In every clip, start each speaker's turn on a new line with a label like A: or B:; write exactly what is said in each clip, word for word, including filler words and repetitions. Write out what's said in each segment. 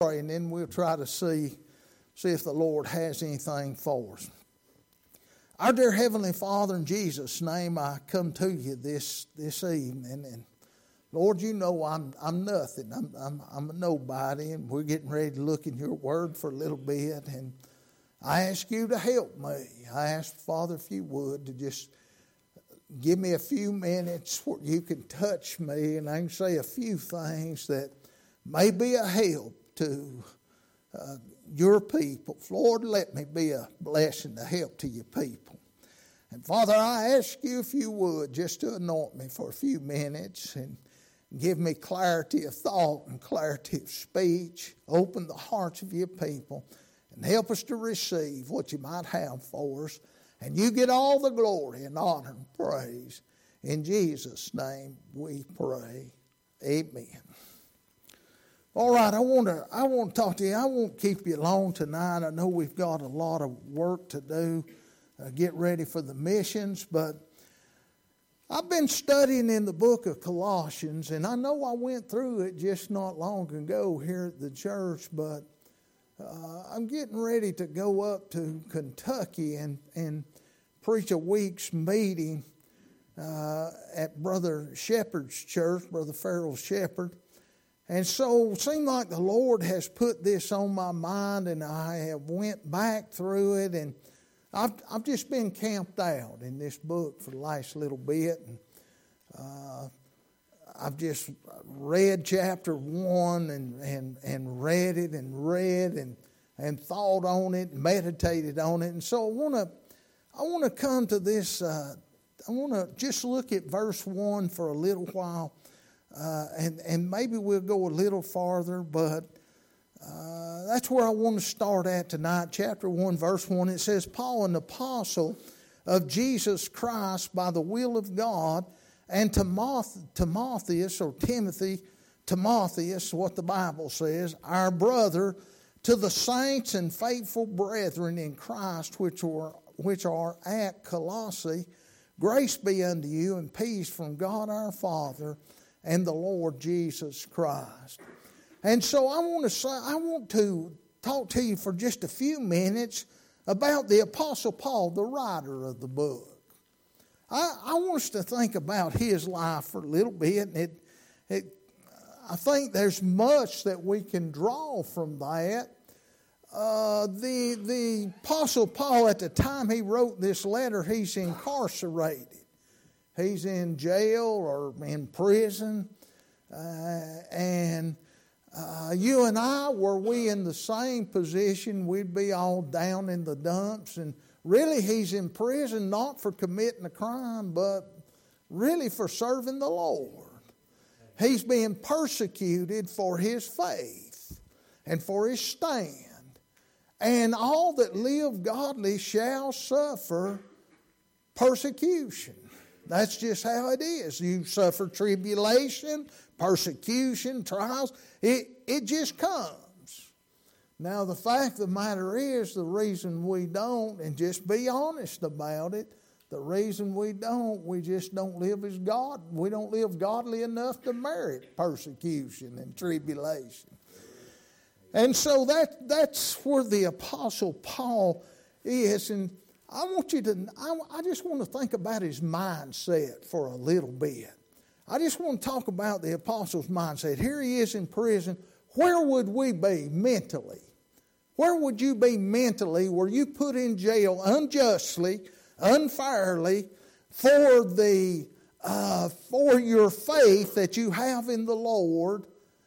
A: pray, and then we'll try to see, see if the Lord has anything for us. Our dear Heavenly Father, in Jesus' name, I come to you this this evening, and Lord, you know I'm I'm nothing. I'm I'm I'm a nobody, and we're getting ready to look in your Word for a little bit, and I ask you to help me. I ask, Father, if you would, to just give me a few minutes where you can touch me, and I can say a few things that may be a help to uh, your people. Lord, let me be a blessing, a help to your people. And Father, I ask you if you would just to anoint me for a few minutes and give me clarity of thought and clarity of speech. Open the hearts of your people and help us to receive what you might have for us. And you get all the glory and honor and praise. In Jesus' name we pray. Amen. All right, I want to I want to talk to you. I won't keep you long tonight. I know we've got a lot of work to do, uh, get ready for the missions, but I've been studying in the book of Colossians, and I know I went through it just not long ago here at the church, but uh, I'm getting ready to go up to Kentucky and, and preach a week's meeting uh, at Brother Shepherd's church, Brother Farrell Shepherd. And so it seemed like the Lord has put this on my mind, and I have went back through it, and I've I've just been camped out in this book for the last little bit. And uh, I've just read chapter one and, and, and read it and read and and thought on it, and meditated on it. And so I want to I want to come to this. Uh, I want to just look at verse one for a little while. Uh, and, and maybe we'll go a little farther, but uh, that's where I want to start at tonight. Chapter one, verse one, it says, Paul, an apostle of Jesus Christ by the will of God, and Timotheus, or Timothy, Timotheus, what the Bible says, our brother, to the saints and faithful brethren in Christ which are, which are at Colossae, grace be unto you and peace from God our Father and the Lord Jesus Christ. And so I want to say, I want to talk to you for just a few minutes about the Apostle Paul, the writer of the book. I, I want us to think about his life for a little bit, and it, it, I think there's much that we can draw from that. Uh, the, the Apostle Paul, at the time he wrote this letter, he's incarcerated. He's in jail or in prison. Uh, and uh, you and I, were we in the same position, we'd be all down in the dumps. And really, he's in prison not for committing a crime, but really for serving the Lord. He's being persecuted for his faith and for his stand. And all that live godly shall suffer persecution. That's just how it is. You suffer tribulation, persecution, trials. It, it just comes. Now, the fact of the matter is, the reason we don't, and just be honest about it, the reason we don't, we just don't live as God. We don't live godly enough to merit persecution and tribulation. And so that that's where the Apostle Paul is. And I want you to, I, I just want to think about his mindset for a little bit. I just want to talk about the apostle's mindset. Here he is in prison. Where would we be mentally? Where would you be mentally were you put in jail unjustly, unfairly, for the uh, for your faith that you have in the Lord,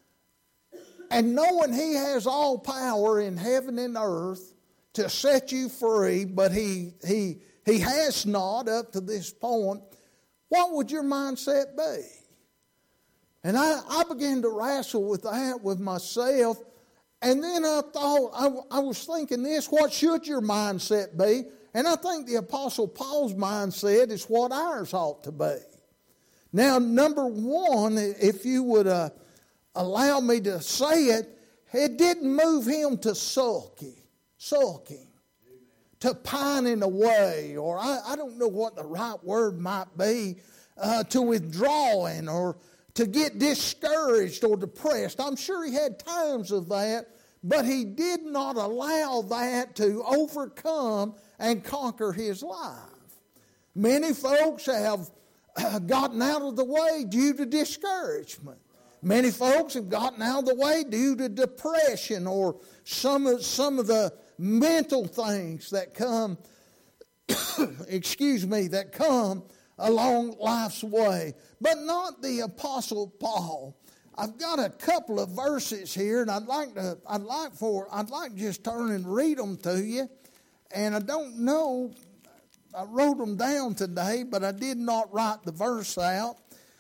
A: and knowing he has all power in heaven and earth to set you free, but he he he has not up to this point, what would your mindset be? And I, I began to wrestle with that with myself, and then I thought, I, I was thinking this, what should your mindset be? And I think the Apostle Paul's mindset is what ours ought to be. Now, number one, if you would uh, allow me to say it, it didn't move him to sulky. Sulking, to pining away, or I, I don't know what the right word might be, uh, to withdrawing or to get discouraged or depressed. I'm sure he had times of that, but he did not allow that to overcome and conquer his life. Many folks have gotten out of the way due to discouragement. Many folks have gotten out of the way due to depression or some of, some of the mental things that come, excuse me, that come along life's way. But not the Apostle Paul. I've got a couple of verses here, and I'd like to, I'd like for, I'd like to just turn and read them to you. And I don't know, I wrote them down today, but I did not write the verse out.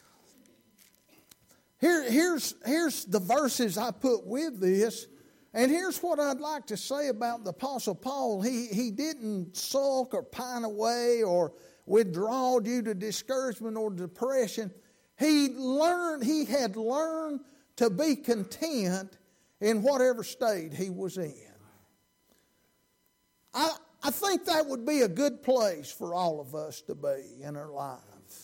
A: Here, here's, here's the verses I put with this, and here's what I'd like to say about the Apostle Paul. He, he didn't sulk or pine away or withdraw due to discouragement or depression. He learned, he had learned to be content in whatever state he was in. I, I think that would be a good place for all of us to be in our life.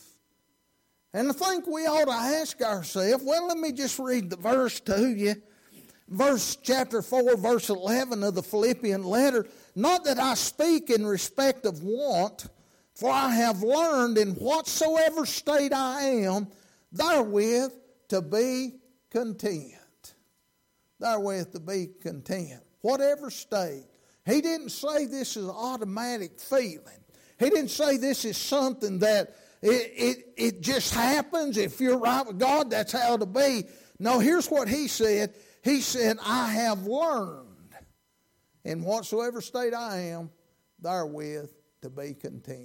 A: And I think we ought to ask ourselves, well, let me just read the verse to you. Verse chapter four, verse eleven of the Philippian letter. Not that I speak in respect of want, for I have learned in whatsoever state I am, therewith to be content. Therewith to be content. Whatever state. He didn't say this is an automatic feeling. He didn't say this is something that it, it, it just happens. If you're right with God, that's how it'll be. No, here's what he said. He said, I have learned in whatsoever state I am, therewith to be content.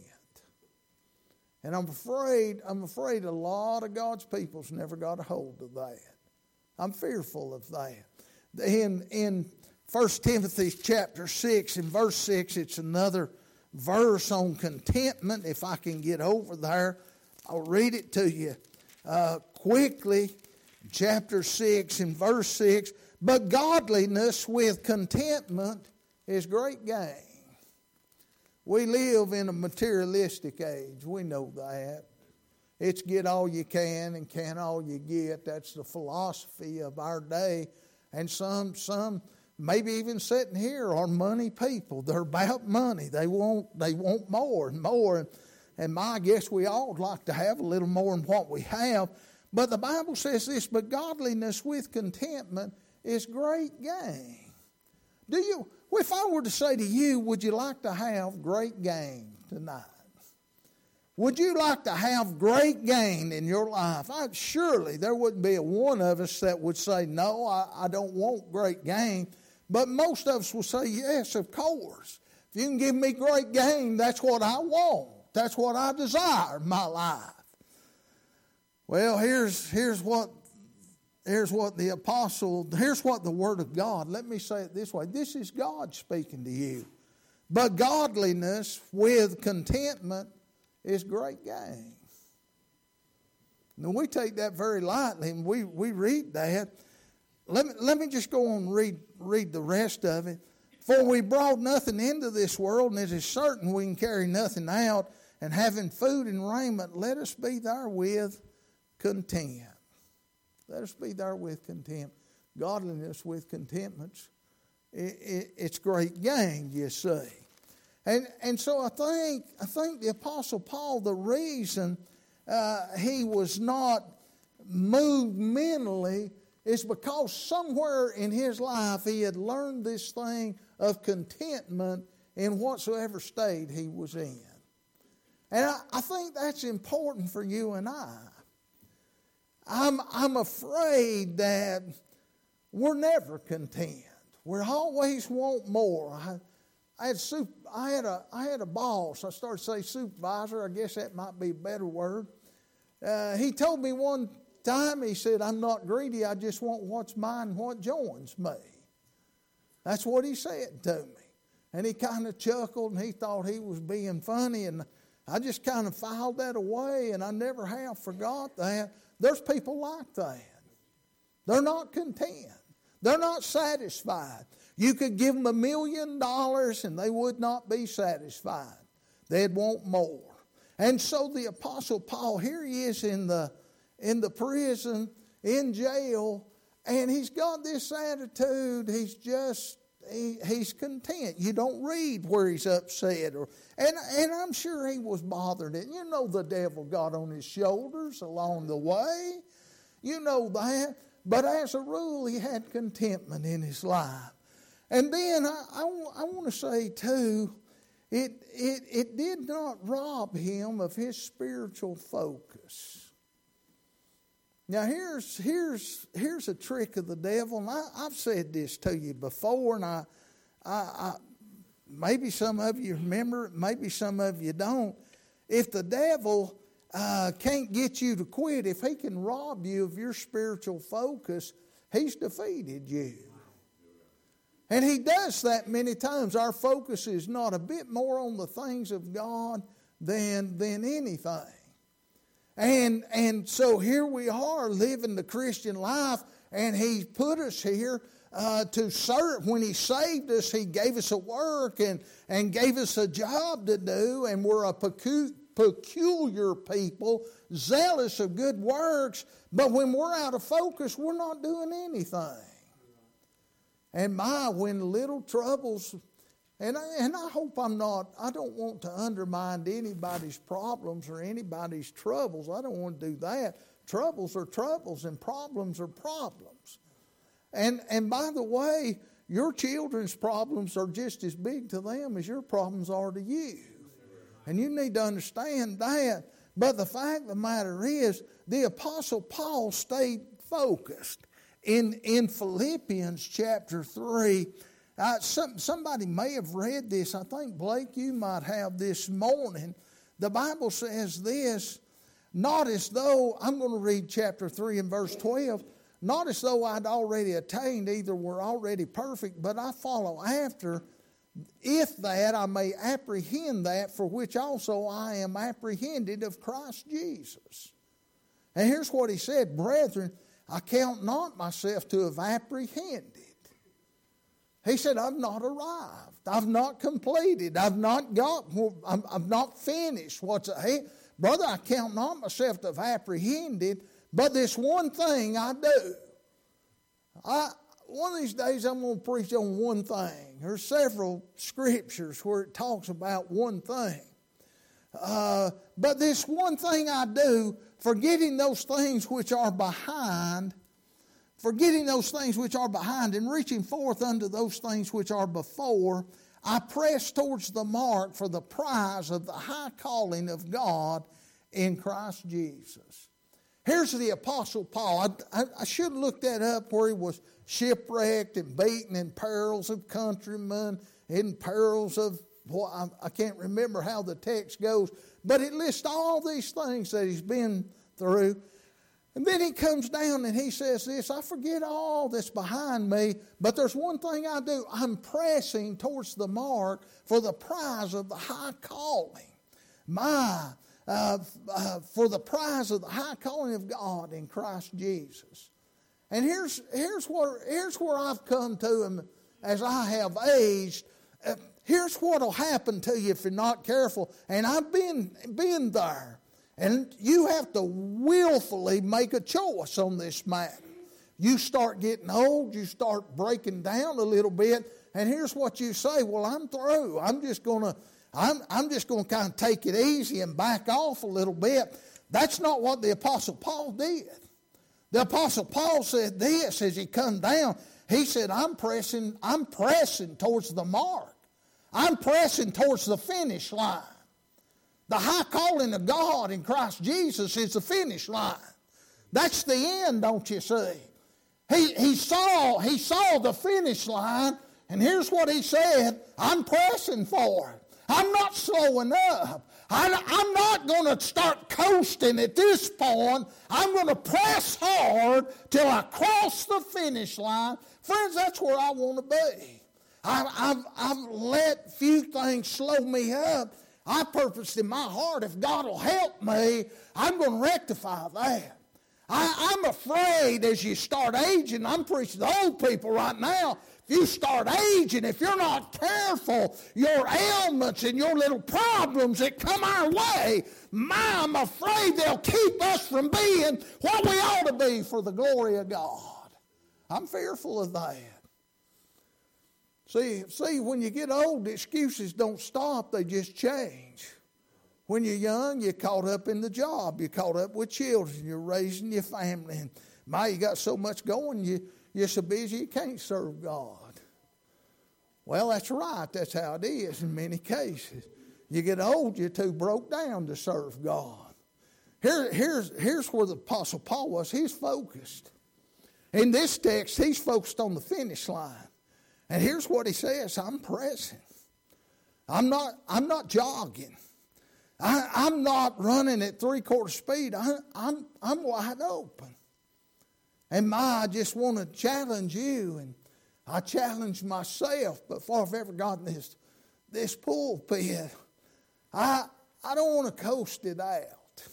A: And I'm afraid, I'm afraid a lot of God's people's never got a hold of that. I'm fearful of that. In, in First Timothy chapter six, in verse six, it's another verse on contentment. If I can get over there, I'll read it to you uh, quickly. Chapter six, in verse six, but godliness with contentment is great gain. We live in a materialistic age. We know that. It's get all you can and can all you get. That's the philosophy of our day. And some, some maybe even sitting here are money people. They're about money. They want, they want more and more. And, and my guess we all would like to have a little more than what we have. But the Bible says this, but godliness with contentment is great gain. Do you, if I were to say to you, would you like to have great gain tonight? Would you like to have great gain in your life? I, surely there wouldn't be a one of us that would say, no, I, I don't want great gain. But most of us will say, yes, of course. If you can give me great gain, that's what I want. That's what I desire in my life. Well, here's, here's what here's what the apostle, here's what the Word of God, let me say it this way. This is God speaking to you. But godliness with contentment is great gain. Now, we take that very lightly, and we, we read that. Let me, let me just go on and read, read the rest of it. For we brought nothing into this world, and it is certain we can carry nothing out. And having food and raiment, let us be therewith content. Let us be therewith content. Godliness with contentment, it, it, it's great gain, you see. And and so I think I think the Apostle Paul, the reason uh, he was not moved mentally is because somewhere in his life he had learned this thing of contentment in whatsoever state he was in. And I, I think that's important for you and I. I'm, I'm afraid that we're never content. We always want more. I, I had super, I had a I had a boss. I started to say supervisor. I guess that might be a better word. Uh, he told me one time. He said, "I'm not greedy. I just want what's mine and what joins me." That's what he said to me. And he kind of chuckled and he thought he was being funny. And I just kind of filed that away, and I never have forgot that. There's people like that. They're not content. They're not satisfied. You could give them a million dollars and they would not be satisfied. They'd want more. And so the Apostle Paul, here he is in the, in the prison, in jail, and he's got this attitude, he's just, he, he's content. You don't read where he's upset. Or and, and I'm sure he was bothered. And you know the devil got on his shoulders along the way. You know that. But as a rule, he had contentment in his life. And then I, I, I want to say, too, it, it, it did not rob him of his spiritual focus. Now, here's here's here's a trick of the devil, and I, I've said this to you before, and I, I, I maybe some of you remember it, maybe some of you don't. If the devil uh, can't get you to quit, if he can rob you of your spiritual focus, he's defeated you. And he does that many times. Our focus is not a bit more on the things of God than than anything. And and so here we are living the Christian life, and He put us here uh, to serve. When He saved us, He gave us a work and, and gave us a job to do, and we're a pecu- peculiar people, zealous of good works, but when we're out of focus, we're not doing anything. And my, when little troubles... And I, and I hope I'm not, I don't want to undermine anybody's problems or anybody's troubles. I don't want to do that. Troubles are troubles and problems are problems. And and by the way, your children's problems are just as big to them as your problems are to you. And you need to understand that. But the fact of the matter is, the Apostle Paul stayed focused. In, in Philippians chapter three, Uh, some, somebody may have read this. I think, Blake, you might have this morning. The Bible says this, not as though, I'm going to read chapter three and verse twelve, not as though I'd already attained, either were already perfect, but I follow after, if that I may apprehend that for which also I am apprehended of Christ Jesus. And here's what he said, brethren, I count not myself to have apprehended. He said, I've not arrived. I've not completed. I've not got, I'm, I'm not finished. What's ahead? Brother, I count not myself to have apprehended, but this one thing I do. I, one of these days I'm going to preach on one thing. There's several scriptures where it talks about one thing. Uh, but this one thing I do, forgetting those things which are behind, forgetting those things which are behind and reaching forth unto those things which are before, I press towards the mark for the prize of the high calling of God in Christ Jesus. Here's the Apostle Paul. I, I, I should have looked that up, where he was shipwrecked and beaten in perils of countrymen, in perils of, well, I, I can't remember how the text goes, but it lists all these things that he's been through. And then he comes down and he says this, I forget all that's behind me, but there's one thing I do. I'm pressing towards the mark for the prize of the high calling. My, uh, uh, for the prize of the high calling of God in Christ Jesus. And here's, here's, where, here's where I've come to, and as I have aged, uh, here's what will happen to you if you're not careful. And I've been, been there. And you have to willfully make a choice on this matter. You start getting old, you start breaking down a little bit, and here's what you say, well, I'm through. I'm just gonna, I'm, I'm just gonna kind of take it easy and back off a little bit. That's not what the Apostle Paul did. The Apostle Paul said this as he come down. He said, I'm pressing, I'm pressing towards the mark. I'm pressing towards the finish line. The high calling of God in Christ Jesus is the finish line. That's the end, don't you see? He, he, saw, he saw the finish line, and here's what he said, I'm pressing for it. I'm not slowing up. I, I'm not going to start coasting at this point. I'm going to press hard till I cross the finish line. Friends, that's where I want to be. I, I've, I've let few things slow me up. I purposed in my heart, if God will help me, I'm going to rectify that. I, I'm afraid as you start aging, I'm preaching to old people right now, if you start aging, if you're not careful, your ailments and your little problems that come our way, my, I'm afraid they'll keep us from being what we ought to be for the glory of God. I'm fearful of that. See, see, when you get old, the excuses don't stop, they just change. When you're young, you're caught up in the job, you're caught up with children, you're raising your family. And my, you got so much going, you, you're so busy you can't serve God. Well, that's right, that's how it is in many cases. You get old, you're too broke down to serve God. Here, here's, here's where the Apostle Paul was. He's focused. In this text, he's focused on the finish line. And here's what he says, I'm pressing. I'm not, I'm not jogging. I, I'm not running at three-quarter speed. I, I'm, I'm wide open. And my, I just want to challenge you, and I challenge myself before I've ever gotten this, this pulpit. I, I don't want to coast it out.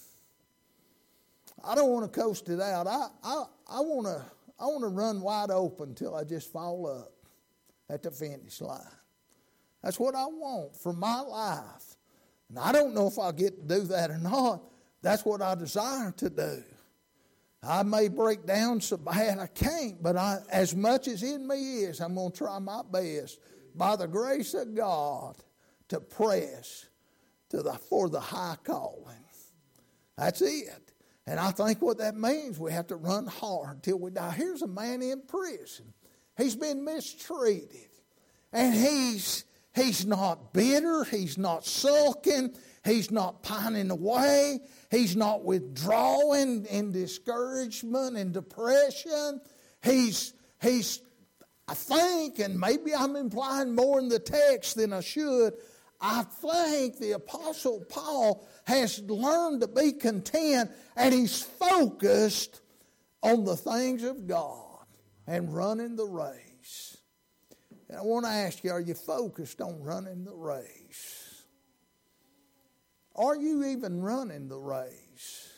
A: I don't want to coast it out. I, I, I want to I want to run wide open until I just fall up at the finish line. That's what I want for my life. And I don't know if I'll get to do that or not. That's what I desire to do. I may break down so bad I can't, but I, as much as in me is, I'm going to try my best, by the grace of God, to press to the, for the high calling. That's it. And I think what that means, we have to run hard till we die. Here's a man in prison. He's been mistreated. And he's, he's not bitter. He's not sulking. He's not pining away. He's not withdrawing in discouragement and depression. He's, he's, I think, and maybe I'm implying more in the text than I should, I think the Apostle Paul has learned to be content, and he's focused on the things of God and running the race. And I want to ask you, are you focused on running the race? Are you even running the race?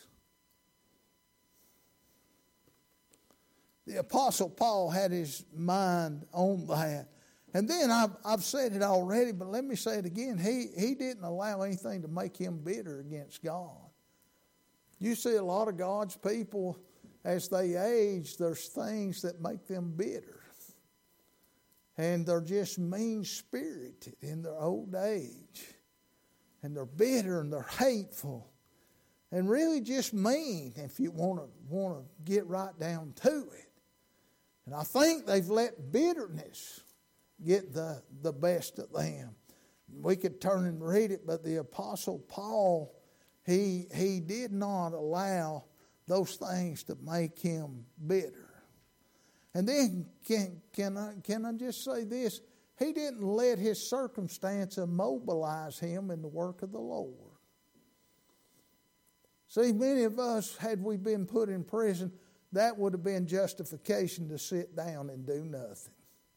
A: The Apostle Paul had his mind on that. And then I've, I've said it already, but let me say it again. He, he didn't allow anything to make him bitter against God. You see a lot of God's people, as they age, there's things that make them bitter. And they're just mean-spirited in their old age. And they're bitter and they're hateful. And really just mean, if you want to want to get right down to it. And I think they've let bitterness get the, the best of them. We could turn and read it, but the Apostle Paul, he, he did not allow those things to make him bitter. And then, can, can, I, can I just say this? He didn't let his circumstance immobilize him in the work of the Lord. See, many of us, had we been put in prison, that would have been justification to sit down and do nothing.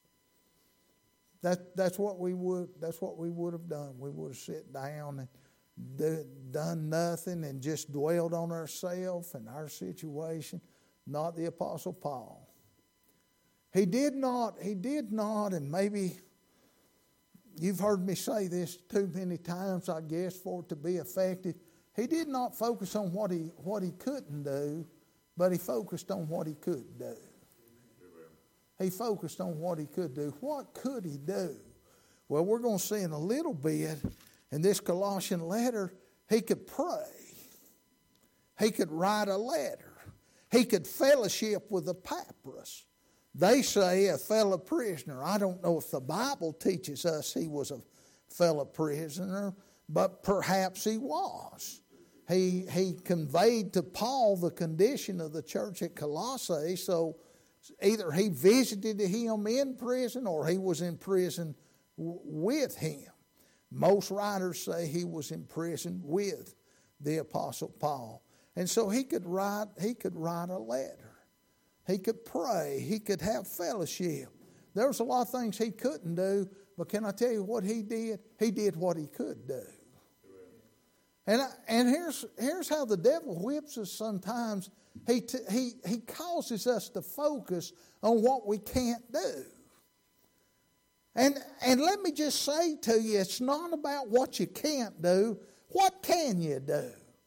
A: That that's what we would that's what we would have done. We would have sat down and do, done nothing and just dwelled on ourselves and our situation. Not the Apostle Paul. He did not, he did not, and maybe you've heard me say this too many times, I guess, for it to be effective. He did not focus on what he what he couldn't do, but he focused on what he could do. He focused on what he could do. What could he do? Well, we're going to see in a little bit in this Colossian letter, he could pray. He could write a letter. He could fellowship with Epaphras. They say a fellow prisoner. I don't know if the Bible teaches us he was a fellow prisoner, but perhaps he was. He, he conveyed to Paul the condition of the church at Colossae, so either he visited him in prison or he was in prison w- with him. Most writers say he was in prison with the Apostle Paul. And so he could write, he could write a letter. He could pray. He could have fellowship. There was a lot of things he couldn't do, but can I tell you what he did? He did what he could do. And, and here's, here's how the devil whips us sometimes. He, t- he, he causes us to focus on what we can't do. And, and let me just say to you, it's not about what you can't do. What can you do?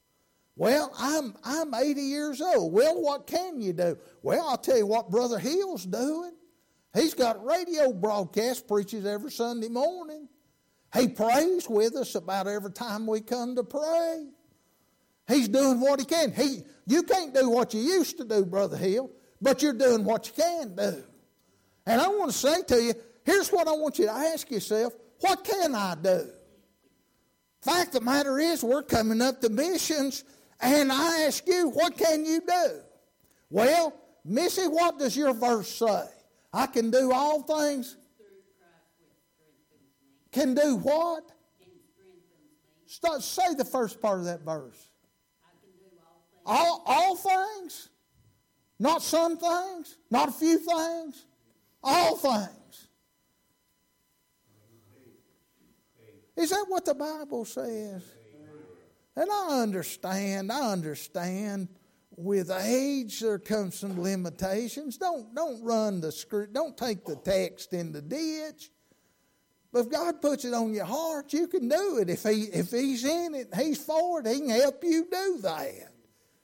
A: Well, I'm I'm eighty years old. Well, what can you do? Well, I'll tell you what Brother Hill's doing. He's got a radio broadcast, preaches every Sunday morning. He prays with us about every time we come to pray. He's doing what he can. He, you can't do what you used to do, Brother Hill, but you're doing what you can do. And I want to say to you, here's what I want you to ask yourself. What can I do? Fact of the matter is, we're coming up to missions, and I ask you, what can you do? Well, Missy, what does your verse say? I can do all things. Can do what? Start, say the first part of that verse. All, all things? Not some things? Not a few things? All things. Is that what the Bible says? And I understand, I understand. With age, there comes some limitations. Don't, don't run the script. Don't take the text in the ditch. But if God puts it on your heart, you can do it. If he, if He's in it, He's for it, He can help you do that.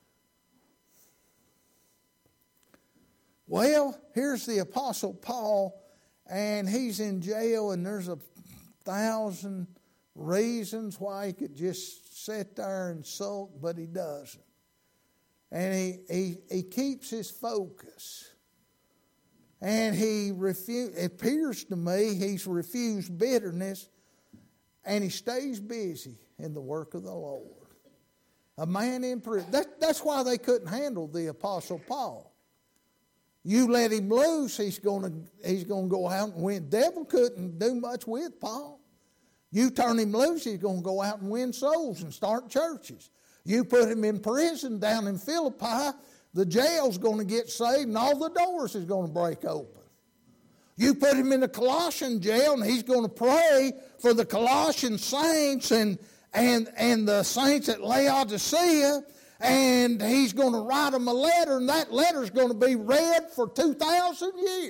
A: Well, here's the Apostle Paul, and he's in jail, and there's a thousand reasons why he could just sit there and sulk, but he doesn't. And he, he, he keeps his focus. And he refu- it appears to me he's refused bitterness, and he stays busy in the work of the Lord. A man in prison. That, that's why they couldn't handle the Apostle Paul. You let him loose, he's going to he's going to go out and win. The devil couldn't do much with Paul. You turn him loose, he's going to go out and win souls and start churches. You put him in prison down in Philippi, the jail's going to get saved and all the doors is going to break open. You put him in the Colossian jail and he's going to pray for the Colossian saints and, and, and the saints at Laodicea, and he's going to write them a letter, and that letter's going to be read for two thousand years.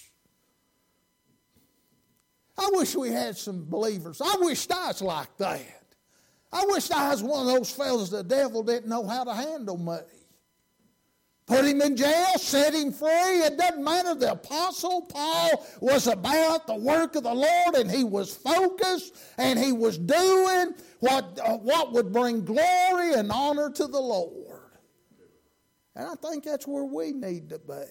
A: I wish we had some believers. I wish I was like that. I wish I was one of those fellas the devil didn't know how to handle me. Put him in jail, set him free. It doesn't matter. The Apostle Paul was about the work of the Lord, and he was focused, and he was doing what, uh, what would bring glory and honor to the Lord. And I think that's where we need to be.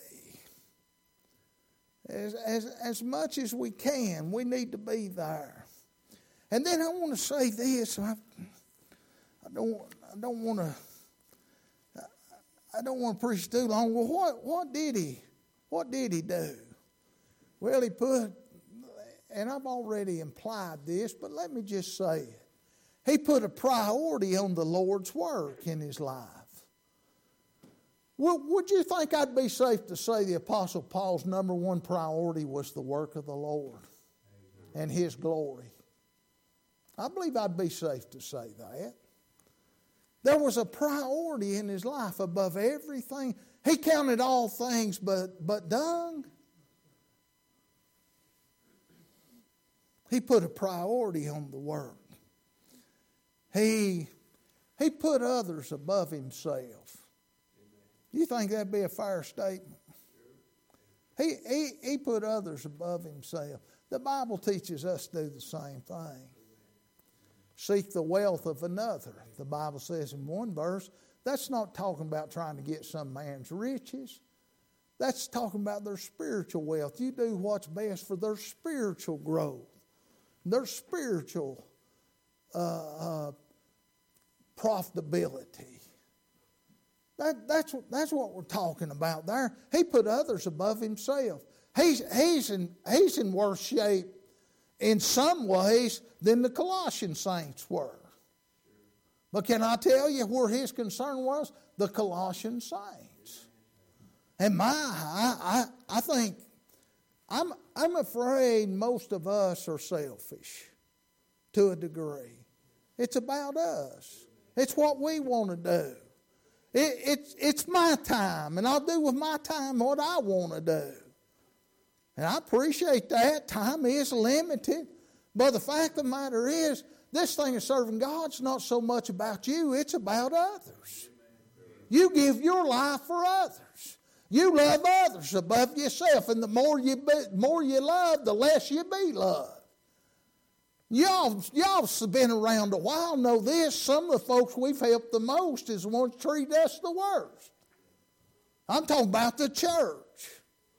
A: As, as, as much as we can, we need to be there. And then I want to say this. I, I don't. I don't want to. I don't want to preach too long. Well, what what did he? What did he do? Well, he put, and I've already implied this, but let me just say it. He put a priority on the Lord's work in his life. Well, would you think I'd be safe to say the Apostle Paul's number one priority was the work of the Lord and His glory? I believe I'd be safe to say that. There was a priority in his life above everything. He counted all things but, but dung. He put a priority on the work. He, he put others above himself. You think that'd be a fair statement? He, he, he put others above himself. The Bible teaches us to do the same thing. Seek the wealth of another. The Bible says in one verse, that's not talking about trying to get some man's riches. That's talking about their spiritual wealth. You do what's best for their spiritual growth, their spiritual uh, uh, profitability. That, that's, that's what we're talking about there. He put others above himself. He's, he's, in, he's in worse shape in some ways than the Colossian saints were. But can I tell you where his concern was? The Colossian saints. And my, I, I, I think, I'm, I'm afraid most of us are selfish to a degree. It's about us. It's what we want to do. It, it's, it's my time, and I'll do with my time what I want to do. And I appreciate that. Time is limited. But the fact of the matter is, this thing of serving God's not so much about you, it's about others. You give your life for others. You love others above yourself, and the more you be, more you love, the less you be loved. Y'all, y'all have been around a while, know this. Some of the folks we've helped the most is the ones that treat us the worst. I'm talking about the church.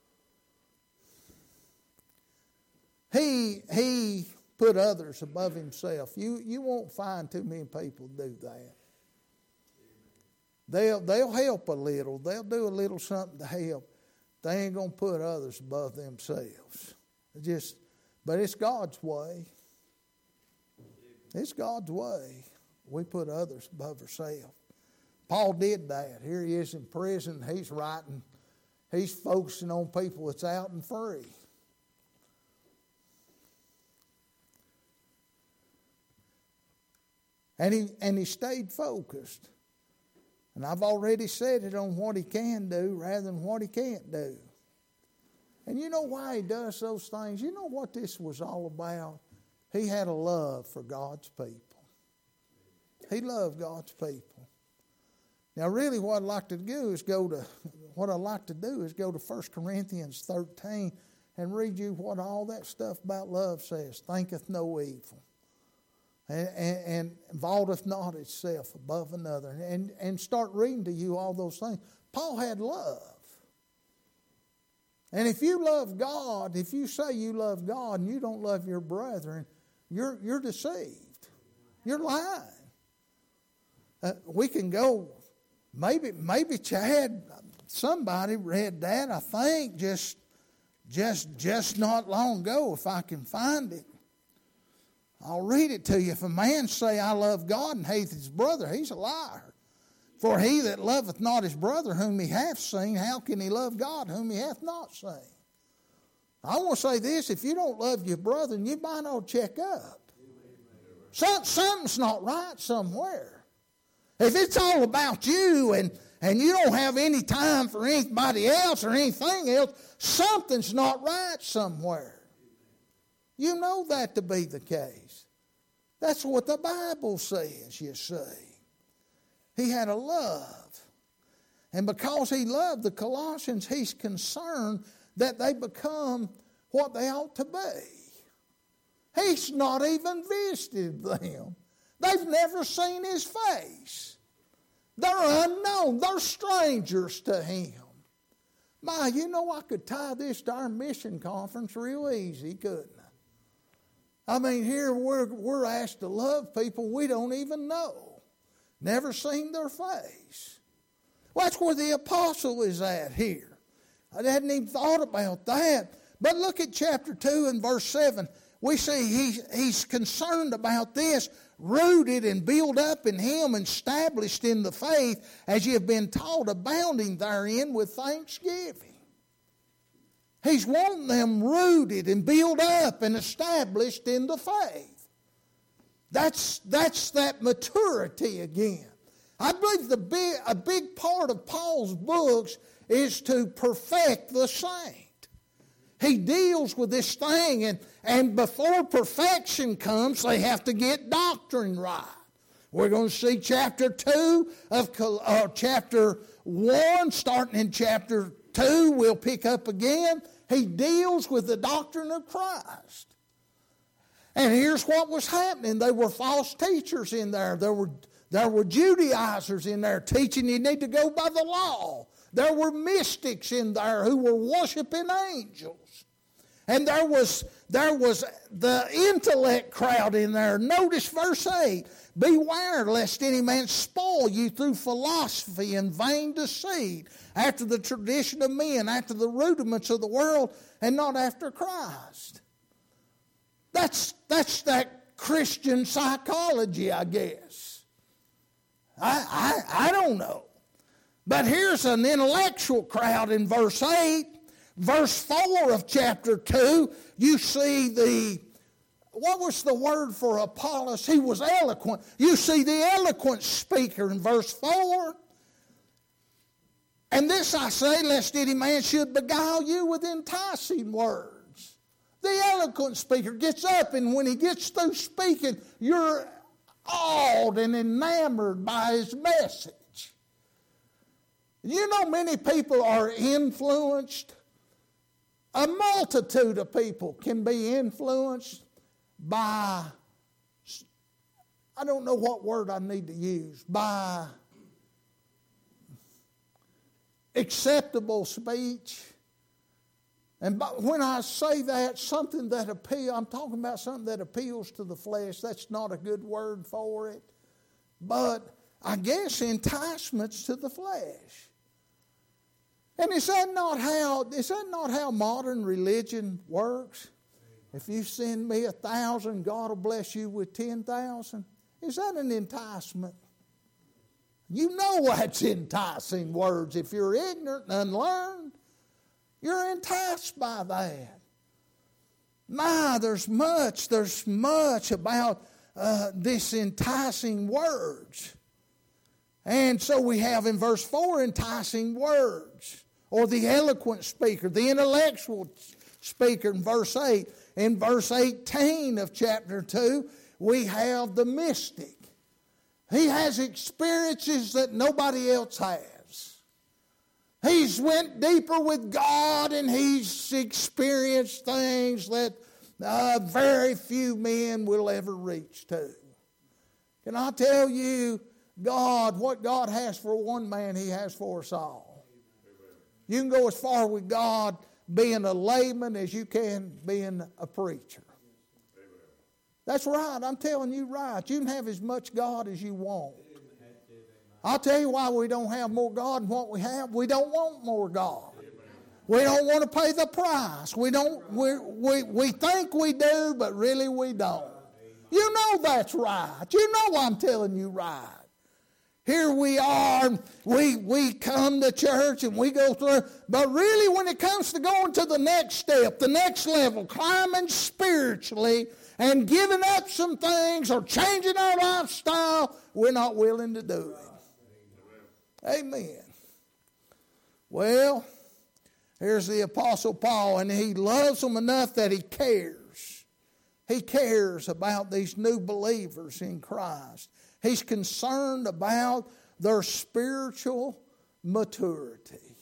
A: He, he put others above himself. You, you won't find too many people do that. They'll, they'll help a little. They'll do a little something to help. They ain't going to put others above themselves. It just, but it's God's way. It's God's way. We put others above ourselves. Paul did that. Here he is in prison. He's writing. He's focusing on people that's out and free. And he, and he stayed focused. And I've already said it on what he can do rather than what he can't do. And you know why he does those things? You know what this was all about? He had a love for God's people. He loved God's people. Now really what I'd like to do is go to, what I'd like to do is go to First Corinthians thirteen and read you what all that stuff about love says. Thinketh no evil. And, and, and vaunteth not itself above another. And, and start reading to you all those things. Paul had love. And if you love God, if you say you love God and you don't love your brethren, you're, you're deceived. You're lying. Uh, we can go, maybe maybe Chad, somebody read that, I think, just, just, just not long ago, if I can find it. I'll read it to you. If a man say, I love God and hateth his brother, he's a liar. For he that loveth not his brother whom he hath seen, how can he love God whom he hath not seen? I want to say this, if you don't love your brother, you might ought to check up. Some, something's not right somewhere. If it's all about you and, and you don't have any time for anybody else or anything else, something's not right somewhere. You know that to be the case. That's what the Bible says, you see. He had a love. And because he loved the Colossians, he's concerned that they become what they ought to be. He's not even visited them. They've never seen his face. They're unknown. They're strangers to him. My, you know I could tie this to our mission conference real easy, couldn't I? I mean, here we're, we're asked to love people we don't even know. Never seen their face. Well, that's where the apostle is at here. I hadn't even thought about that. But look at chapter two and verse seven. We see he's, he's concerned about this, rooted and built up in him and established in the faith as you have been taught, abounding therein with thanksgiving. He's wanting them rooted and built up and established in the faith. That's, that's that maturity again. I believe the big, a big part of Paul's books is to perfect the saint. He deals with this thing, and, and before perfection comes, they have to get doctrine right. We're going to see chapter two of uh, chapter one, starting in chapter two, we'll pick up again. He deals with the doctrine of Christ. And here's what was happening. There were false teachers in there. There were, there were Judaizers in there teaching you need to go by the law. There were mystics in there who were worshiping angels. And there was, there was the intellect crowd in there. Notice verse eight. Beware lest any man spoil you through philosophy and vain deceit, after the tradition of men, after the rudiments of the world, and not after Christ. That's, that's that Christian psychology, I guess. I, I, I don't know. But here's an intellectual crowd in verse eight. Verse four of chapter two, you see the, what was the word for Apollos? He was eloquent. You see the eloquent speaker in verse four. And this I say, lest any man should beguile you with enticing words. The eloquent speaker gets up, and when he gets through speaking, you're awed and enamored by his message. You know, many people are influenced. A multitude of people can be influenced by, I don't know what word I need to use, by acceptable speech. And by, when I say that, something that appeals, I'm talking about something that appeals to the flesh. That's not a good word for it. But I guess enticements to the flesh. And is that not how, is that not how modern religion works? If you send me a thousand, God will bless you with ten thousand. Is that an enticement? You know that's enticing words. If you're ignorant and unlearned, you're enticed by that. My, there's much, there's much about uh, this enticing words. And so we have in verse four enticing words, or the eloquent speaker, the intellectual speaker in verse eight. In verse eighteen of chapter two, we have the mystic. He has experiences that nobody else has. He's went deeper with God, and he's experienced things that uh, very few men will ever reach to. Can I tell you, God, what God has for one man, he has for us all. You can go as far with God being a layman as you can being a preacher. That's right. I'm telling you right. You can have as much God as you want. I'll tell you why we don't have more God than what we have. We don't want more God. We don't want to pay the price. We don't. We we we think we do, but really we don't. You know that's right. You know I'm telling you right. Here we are. We we come to church and we go through. But really, when it comes to going to the next step, the next level, climbing spiritually and giving up some things or changing our lifestyle, we're not willing to do it. Amen. Well, here's the Apostle Paul, and he loves them enough that he cares. He cares about these new believers in Christ. He's concerned about their spiritual maturity.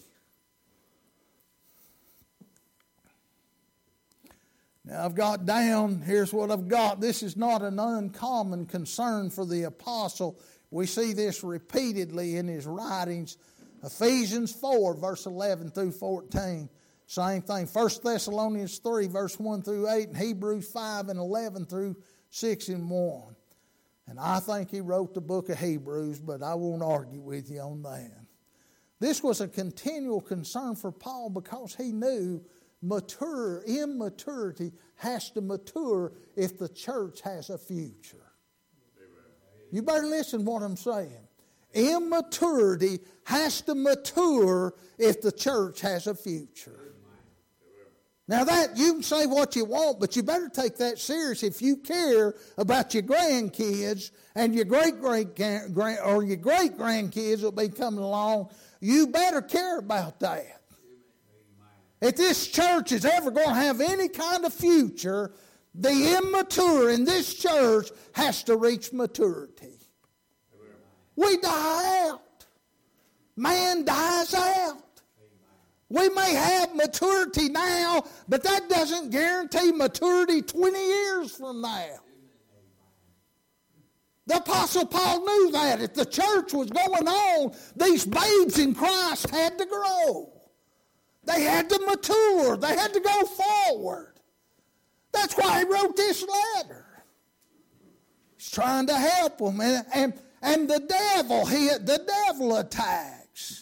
A: Now I've got down, here's what I've got. This is not an uncommon concern for the apostle. We see this repeatedly in his writings. Ephesians four, verse eleven through fourteen. Same thing. First Thessalonians three, verse one through eight, and Hebrews five and eleven through six and one. And I think he wrote the book of Hebrews, but I won't argue with you on that. This was a continual concern for Paul because he knew mature, immaturity has to mature if the church has a future. You better listen to what I'm saying. Immaturity has to mature if the church has a future. Now that, you can say what you want, but you better take that serious if you care about your grandkids and your great-great grand or your great-grandkids will be coming along. You better care about that. If this church is ever going to have any kind of future, the immature in this church has to reach maturity. We die out. Man dies out. We may have maturity now, but that doesn't guarantee maturity twenty years from now. The Apostle Paul knew that. If the church was going on, these babes in Christ had to grow. They had to mature. They had to go forward. That's why he wrote this letter. He's trying to help them. And, and, and the devil, he, the devil attacks.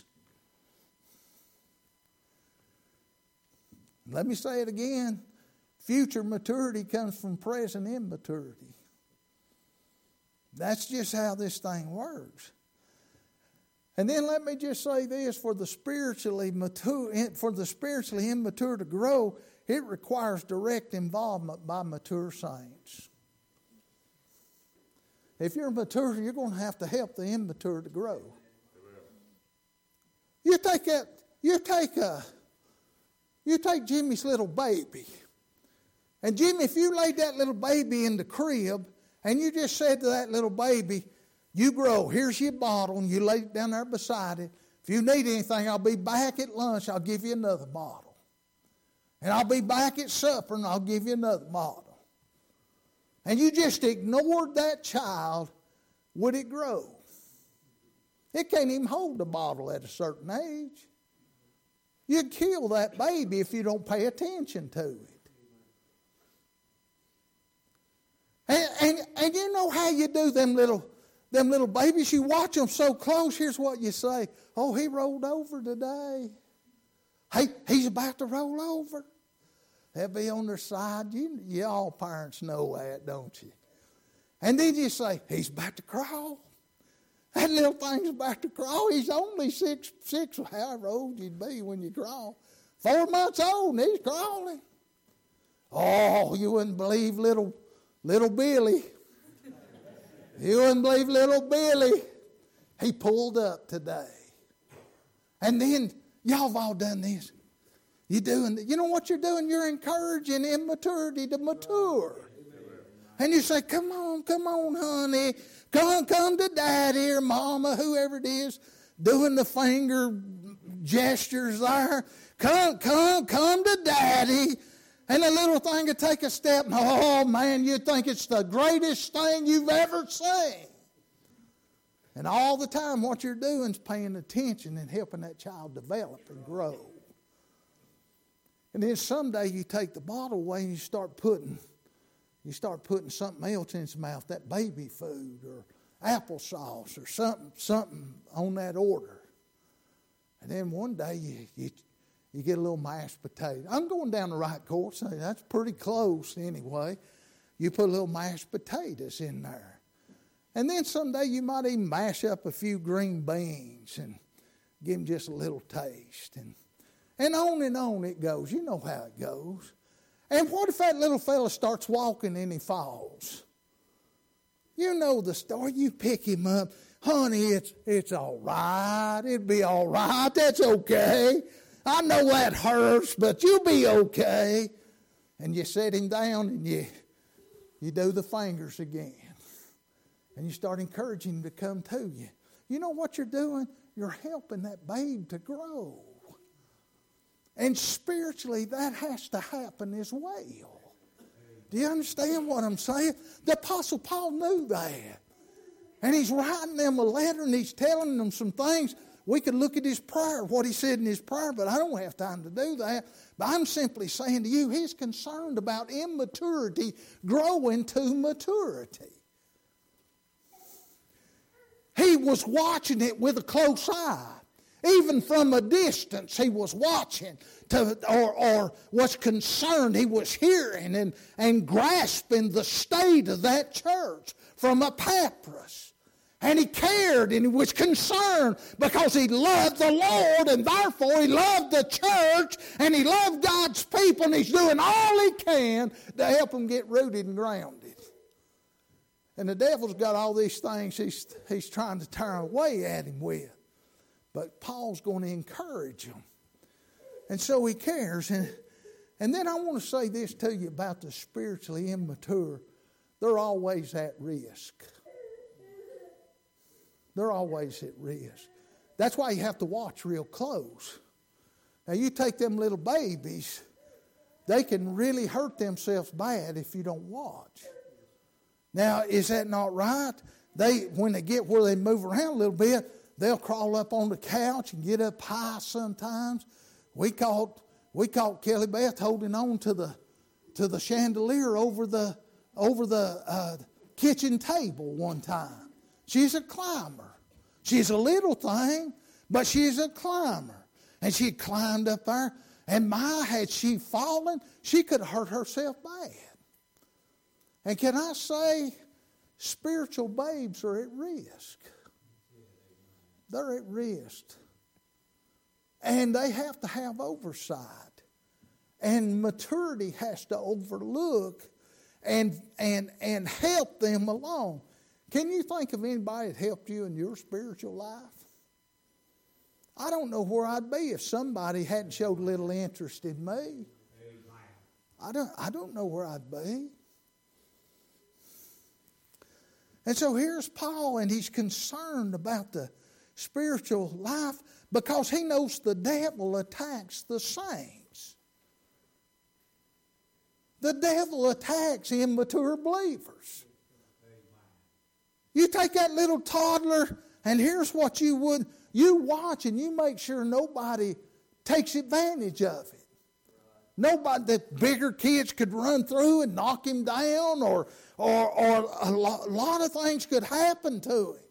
A: Let me say it again. Future maturity comes from present immaturity. That's just how this thing works. And then let me just say this, for the spiritually mature, for the spiritually immature to grow, it requires direct involvement by mature saints. If you're mature, you're going to have to help the immature to grow. You take that, you take a, you take Jimmy's little baby, And Jimmy, if you laid that little baby in the crib and you just said to that little baby, you grow, here's your bottle, and you lay it down there beside it. If you need anything, I'll be back at lunch, I'll give you another bottle. And I'll be back at supper, and I'll give you another bottle. And you just ignored that child, would it grow? It can't even hold the bottle at a certain age. You'd kill that baby if you don't pay attention to it. And, and, and you know how you do them little, them little babies? You watch them so close, here's what you say. Oh, he rolled over today. Hey, he's about to roll over. They'll be on their side. You, you all parents know that, don't you? And then you say, he's about to crawl. That little thing's about to crawl. He's only six, six, however old you'd be when you crawl. Four months old and he's crawling. Oh, you wouldn't believe little, little Billy. You wouldn't believe little Billy. He pulled up today. And then, y'all have all done this. You doing, you know what you're doing? You're encouraging immaturity to mature. And you say, come on, come on, honey. Come, come to daddy or mama, whoever it is, doing the finger gestures there. Come, come, come to daddy. And the little thing would take a step, and oh man, you'd think it's the greatest thing you've ever seen. And all the time what you're doing is paying attention and helping that child develop and grow. And then someday you take the bottle away and you start putting You start putting something else in his mouth, that baby food or applesauce or something, something on that order. And then one day you, you, you get a little mashed potato. I'm going down the right course. That's pretty close anyway. You put a little mashed potatoes in there. And then someday you might even mash up a few green beans and give them just a little taste. And, and on and on it goes. You know how it goes. And what if that little fella starts walking and he falls? You know the story. You pick him up. Honey, it's it's all right. It'll be all right. That's okay. I know that hurts, but you'll be okay. And you set him down and you, you do the fingers again. And you start encouraging him to come to you. You know what you're doing? You're helping that babe to grow. And spiritually, that has to happen as well. Do you understand what I'm saying? The Apostle Paul knew that. And he's writing them a letter and he's telling them some things. We could look at his prayer, what he said in his prayer, but I don't have time to do that. But I'm simply saying to you, he's concerned about immaturity growing to maturity. He was watching it with a close eye. Even from a distance, he was watching to, or, or was concerned. He was hearing and, and grasping the state of that church from Epaphras. And he cared and he was concerned because he loved the Lord and therefore he loved the church and he loved God's people and he's doing all he can to help them get rooted and grounded. And the devil's got all these things he's, he's trying to turn away at him with. But Paul's going to encourage them. And so he cares. And, and then I want to say this to you about the spiritually immature. They're always at risk. They're always at risk. That's why you have to watch real close. Now you take them little babies, they can really hurt themselves bad if you don't watch. Now, is that not right? They, when they get where they move around a little bit, they'll crawl up on the couch and get up high sometimes. We caught we caught Kelly Beth holding on to the to the chandelier over the over the uh, kitchen table one time. She's a climber. She's a little thing, but she's a climber. And she climbed up there, and my, had she fallen, she could have hurt herself bad. And can I say, spiritual babes are at risk. They're at risk. And they have to have oversight. And maturity has to overlook and, and, and help them along. Can you think of anybody that helped you in your spiritual life? I don't know where I'd be if somebody hadn't showed a little interest in me. I don't, I don't know where I'd be. And so here's Paul, and he's concerned about the spiritual life because he knows the devil attacks the saints. The devil attacks immature believers. You take that little toddler, and here's what you would, you watch and you make sure nobody takes advantage of it. Nobody, that bigger kids could run through and knock him down, or, or, or a lot, lot of things could happen to him.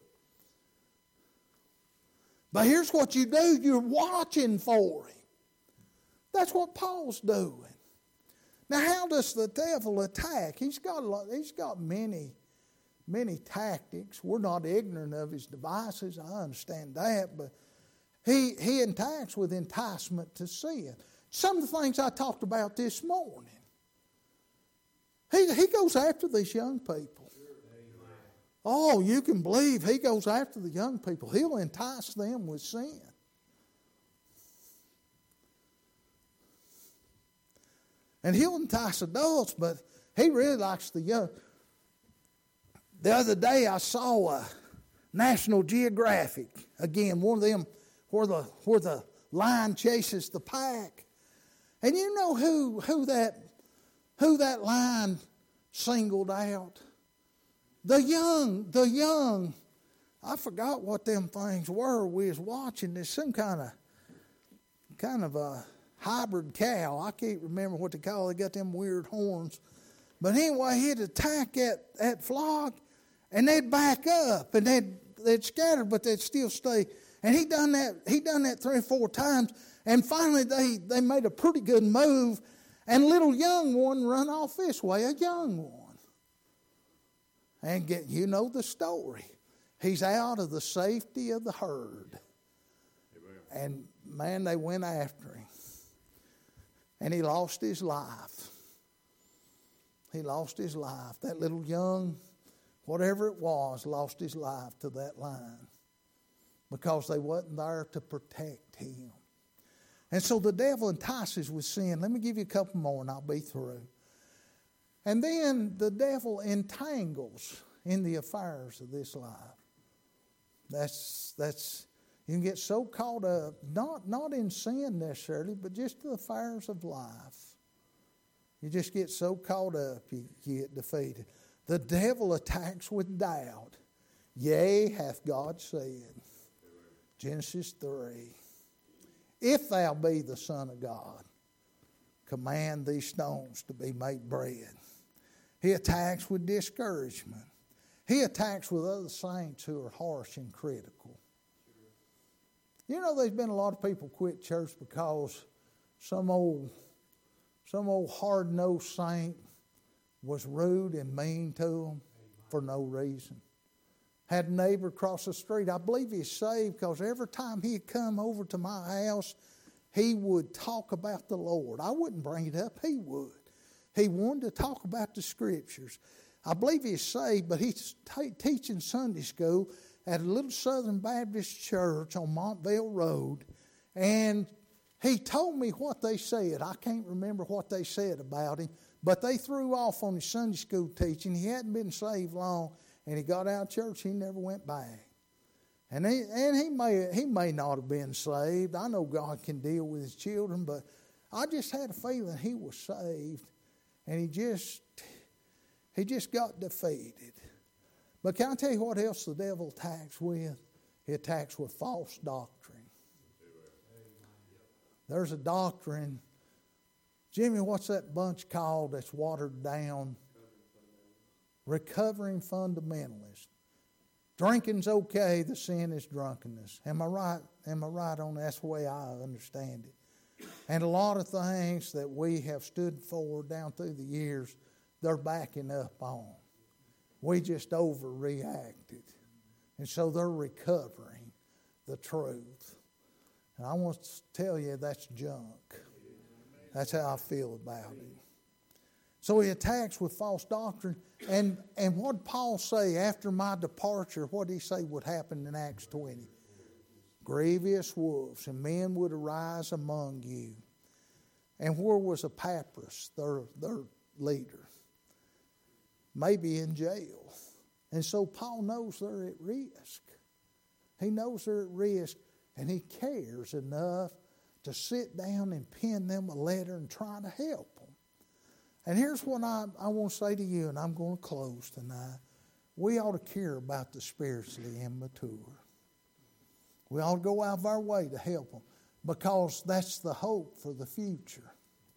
A: But here's what you do, you're watching for him. That's what Paul's doing. Now, how does the devil attack? He's got a lot, he's got many, many tactics. We're not ignorant of his devices. I understand that, but he he attacks with enticement to sin. Some of the things I talked about this morning. He he goes after these young people. Oh, you can believe he goes after the young people. He'll entice them with sin. And he'll entice adults, but he really likes the young. The other day I saw a National Geographic, again, one of them where the where the lion chases the pack. And you know who who that who that lion singled out? The young, the young. I forgot what them things were. We was watching this some kind of kind of a hybrid cow. I can't remember what they call it. They got them weird horns. But anyway, he'd attack that, that flock, and they'd back up, and they'd they'd scatter, but they'd still stay. And he done that. He done that three or four times, and finally they they made a pretty good move, and little young one run off this way, a young one, and get you know the story. He's out of the safety of the herd, and man, they went after him. And he lost his life. He lost his life. That little young, whatever it was, lost his life to that lion because they wasn't there to protect him. And so the devil entices with sin. Let me give you a couple more and I'll be through. And then the devil entangles in the affairs of this life. That's that's you can get so caught up, not, not in sin necessarily, but just the affairs of life. You just get so caught up, you, you get defeated. The devil attacks with doubt. Yea, hath God said. Genesis three. If thou be the Son of God, command these stones to be made bread. He attacks with discouragement. He attacks with other saints who are harsh and critical. You know, there's been a lot of people quit church because some old, some old hard-nosed saint was rude and mean to them for no reason. Had a neighbor across the street. I believe he's saved because every time he'd come over to my house, he would talk about the Lord. I wouldn't bring it up. He would. He wanted to talk about the Scriptures. I believe he's saved, but he's t- teaching Sunday school at a little Southern Baptist church on Montville Road, and he told me what they said. I can't remember what they said about him, but they threw off on his Sunday school teaching. He hadn't been saved long, and he got out of church. He never went back. And he, and he may he may not have been saved. I know God can deal with his children, but I just had a feeling he was saved, and he just he just got defeated. But can I tell you what else the devil attacks with? He attacks with false doctrine. There's a doctrine. Jimmy, what's that bunch called that's watered down? Recovering fundamentalists. Drinking's okay, the sin is drunkenness. Am I right? Am I right on that? That's the way I understand it. And a lot of things that we have stood for down through the years, they're backing up on. We just overreacted. And so they're recovering the truth. And I want to tell you that's junk. That's how I feel about it. So he attacks with false doctrine. And, and what did Paul say after my departure? What did he say would happen in Acts twenty? Grievous wolves, and men would arise among you And where was Epaphras, their, their leader? Maybe in jail. And so Paul knows they're at risk. He knows they're at risk, and he cares enough to sit down and pen them a letter and try to help them. And here's what I, I want to say to you, and I'm going to close tonight. We ought to care about the spiritually immature. We ought to go out of our way to help them, because that's the hope for the future.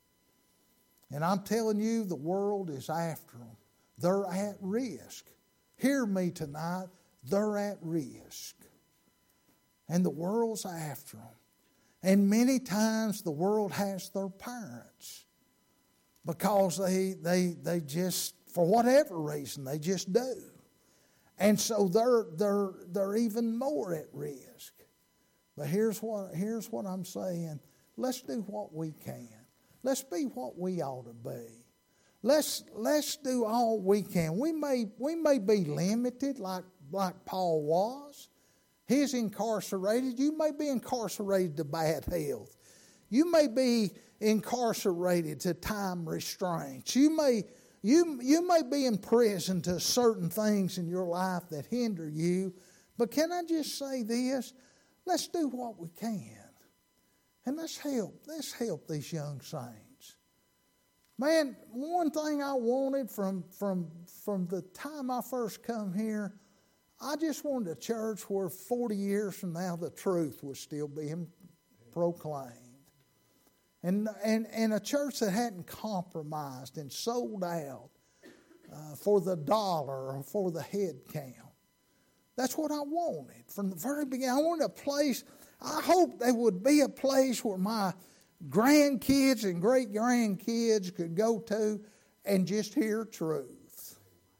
A: And I'm telling you, the world is after them. They're at risk. Hear me tonight. They're at risk. And the world's after them. And many times the world has their parents, because they, they, they just, for whatever reason, they just do. And so they're, they're, they're even more at risk. But here's what, here's what I'm saying. Let's do what we can. Let's be what we ought to be. Let's, let's do all we can. We may, we may be limited like, like Paul was. He's incarcerated. You may be incarcerated to bad health. You may be incarcerated to time restraints. You may, you, you may be in prison to certain things in your life that hinder you. But can I just say this? Let's do what we can. And let's help. Let's help these young saints. Man, one thing I wanted from, from, from the time I first come here, I just wanted a church where forty years from now the truth was still being proclaimed. And, and, and a church that hadn't compromised and sold out uh, for the dollar or for the head count. That's what I wanted from the very beginning. I wanted a place, I hope there would be a place where my grandkids and great-grandkids could go to and just hear truth.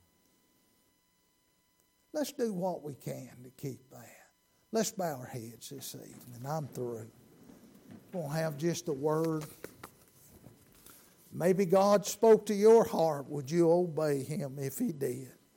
A: Let's do what we can to keep that. Let's bow our heads this evening. I'm through. We're going to have just a word. Maybe God spoke to your heart. Would you obey Him if He did?